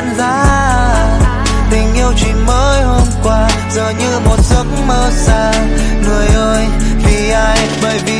đơn giản. Tình yêu chỉ mới hôm qua, giờ như một giấc mơ xa. Người ơi, vì ai? Bởi vì